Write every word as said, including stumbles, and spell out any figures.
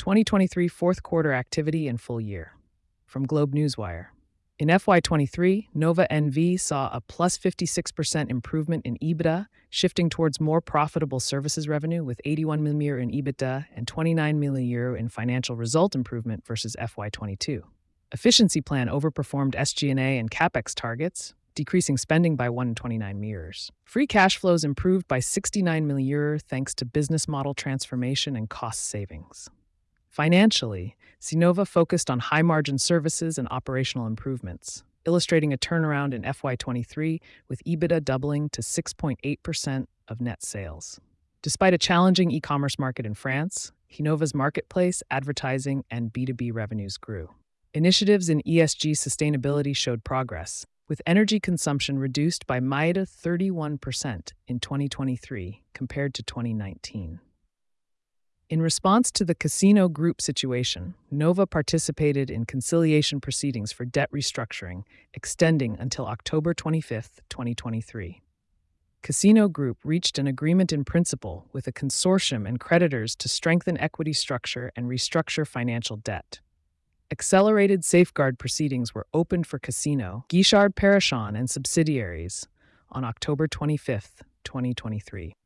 twenty twenty-three fourth quarter activity and full year. From Globe Newswire. In F Y twenty-three, Nova N V saw a plus fifty-six percent improvement in EBITDA, shifting towards more profitable services revenue with eighty-one million euro in EBITDA and twenty-nine million euro in financial result improvement versus F Y twenty-two. Efficiency plan overperformed S G and A and CapEx targets, decreasing spending by one hundred twenty-nine million euros. Free cash flows improved by sixty-nine million euros thanks to business model transformation and cost savings. Financially, Cenovus focused on high-margin services and operational improvements, illustrating a turnaround in F Y twenty-three with EBITDA doubling to six point eight percent of net sales. Despite a challenging e-commerce market in France, Cenovus marketplace, advertising, and B two B revenues grew. Initiatives in E S G sustainability showed progress, with energy consumption reduced by minus thirty-one percent in twenty twenty-three compared to twenty nineteen. In response to the Casino Group situation, Nova participated in conciliation proceedings for debt restructuring, extending until October twenty-fifth, twenty twenty-three. Casino Group reached an agreement in principle with a consortium and creditors to strengthen equity structure and restructure financial debt. Accelerated safeguard proceedings were opened for Casino, Guichard Perrichon, and subsidiaries on October twenty-fifth, twenty twenty-three.